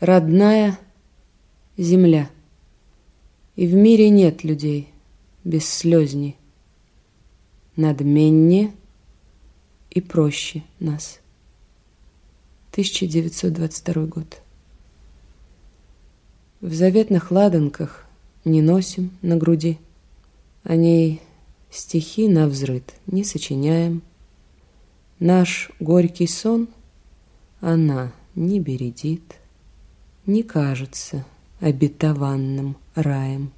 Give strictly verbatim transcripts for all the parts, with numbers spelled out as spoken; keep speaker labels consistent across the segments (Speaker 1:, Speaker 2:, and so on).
Speaker 1: Родная земля, и в мире нет людей без слезни, надменнее и проще нас. тысяча девятьсот двадцать второй год. В заветных ладанках не носим на груди, о ней стихи навзрыд не сочиняем. Наш горький сон она не бередит, не кажется обетованным раем.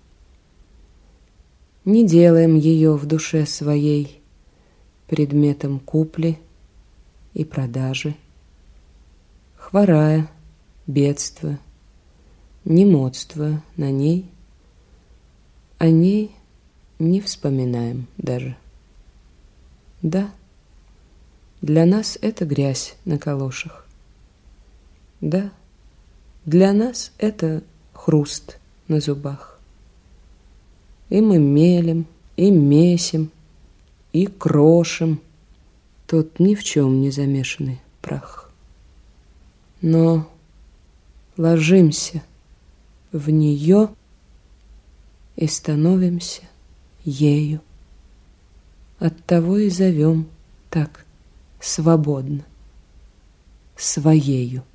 Speaker 1: Не делаем ее в душе своей предметом купли и продажи. Хворая, бедствуя, немодствуя на ней, о ней не вспоминаем даже. Да, для нас это грязь на калошах. Да, для нас это хруст на зубах. И мы мелем, и месим, и крошим тот ни в чем не замешанный прах. Но ложимся в нее и становимся ею. Оттого и зовем так свободно своею.